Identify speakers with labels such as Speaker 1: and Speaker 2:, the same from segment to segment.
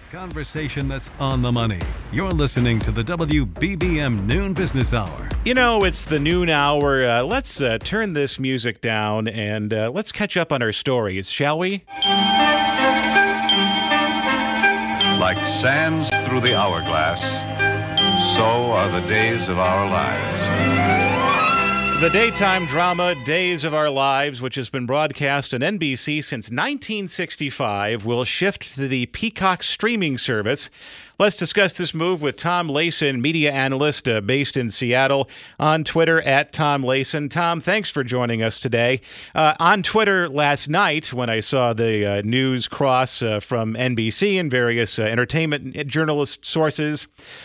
Speaker 1: Conversation that's on the money. You're listening to the WBBM Noon Business Hour.
Speaker 2: You know, it's the noon hour. Let's turn this music down and let's catch up on our stories, shall we?
Speaker 3: Like sands through the hourglass, so are the days of our lives.
Speaker 2: The daytime drama Days of Our Lives, which has been broadcast on NBC since 1965, will shift to the Peacock streaming service. Let's discuss this move with Tom Layson, media analyst based in Seattle, on Twitter at Tom Layson. Tom, thanks for joining us today. On Twitter last night, when I saw the news cross from NBC and various entertainment journalist sources,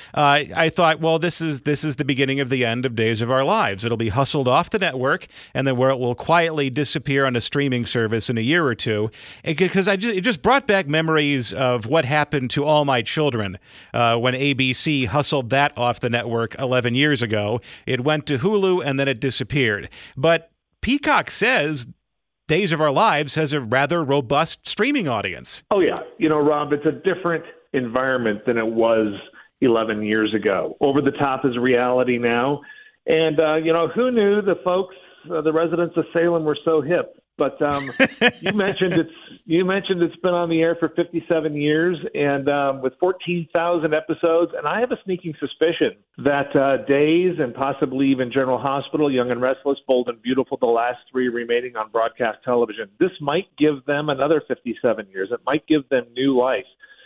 Speaker 2: I thought, well, this is the beginning of the end of Days of Our Lives. It'll be hustled off the network, and then where it will quietly disappear on a streaming service in a year or two. Because it just brought back memories of what happened to All My Children. When ABC hustled that off the network 11 years ago. It went to Hulu and then it disappeared. But Peacock says Days of Our Lives has a rather robust streaming audience.
Speaker 4: Oh, yeah. You know, Rob, it's a different environment than it was 11 years ago. Over the top is reality now. And, who knew the folks, the residents of Salem were so hip? But you mentioned it's been on the air for 57 years and with 14,000 episodes. And I have a sneaking suspicion that Days and possibly even General Hospital, Young and Restless, Bold and Beautiful, the last three remaining on broadcast television, this might give them another 57 years. It might give them new life.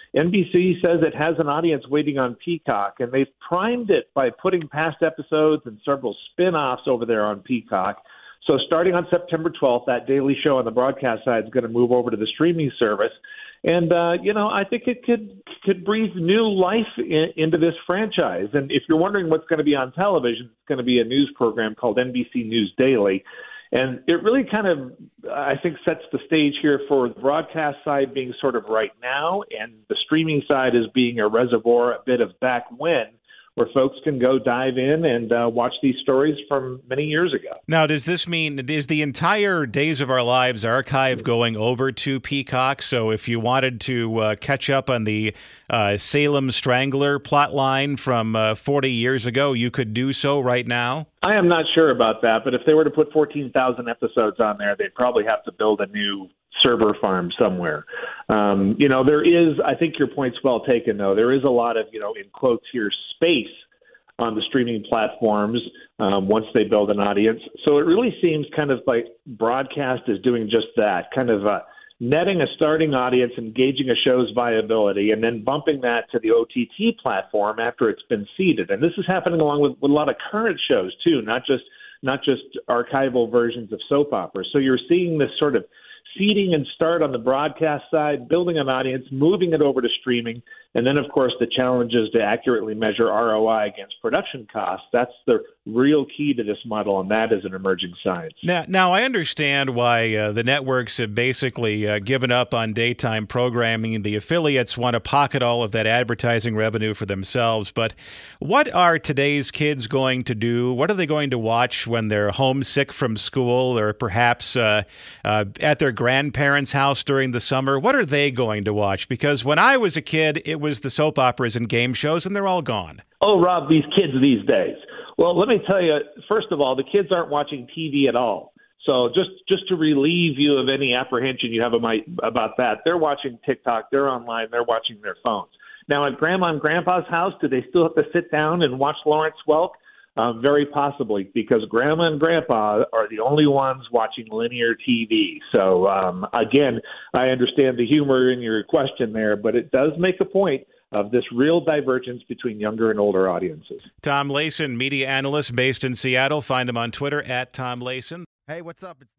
Speaker 4: NBC says it has an audience waiting on Peacock, and they've primed it by putting past episodes and several spin-offs over there on Peacock. So starting on September 12th, that daily show on the broadcast side is going to move over to the streaming service. And, I think it could breathe new life into this franchise. And if you're wondering what's going to be on television, it's going to be a news program called NBC News Daily. And it really kind of, I think, sets the stage here for the broadcast side being sort of right now, and the streaming side is being a reservoir, a bit of back when, where folks can go dive in and watch these stories from many years ago.
Speaker 2: Now, does this mean, is the entire Days of Our Lives archive going over to Peacock? So if you wanted to catch up on the Salem Strangler plotline from 40 years ago, you could do so right now?
Speaker 4: I am not sure about that, but if they were to put 14,000 episodes on there, they'd probably have to build a new server farm somewhere. There is, I think your point's well taken, though. There is a lot of, in quotes here, space on the streaming platforms once they build an audience. So it really seems kind of like broadcast is doing just that, kind of netting a starting audience, engaging a show's viability, and then bumping that to the OTT platform after it's been seeded. And this is happening along with a lot of current shows, too, not just archival versions of soap operas. So you're seeing this sort of seeding and start on the broadcast side, building an audience, moving it over to streaming, and then, of course, the challenge is to accurately measure ROI against production costs. That's the real key to this model, and that is an emerging science.
Speaker 2: Now I understand why the networks have basically given up on daytime programming. The affiliates want to pocket all of that advertising revenue for themselves. But what are today's kids going to do? What are they going to watch when they're homesick from school, or perhaps at their grandparents' house during the summer? What are they going to watch? Because when I was a kid, it was the soap operas and game shows, and they're all gone.
Speaker 4: Oh, Rob, these kids these days. Well, let me tell you, first of all, the kids aren't watching TV at all. So just to relieve you of any apprehension you have about that, they're watching TikTok, they're online, they're watching their phones. Now, at Grandma and Grandpa's house, do they still have to sit down and watch Lawrence Welk? Very possibly, because Grandma and Grandpa are the only ones watching linear TV. So, again, I understand the humor in your question there, but it does make a point of this real divergence between younger and older audiences.
Speaker 2: Tom Layson, media analyst based in Seattle. Find him on Twitter at Tom Layson.
Speaker 5: Hey, what's up? It's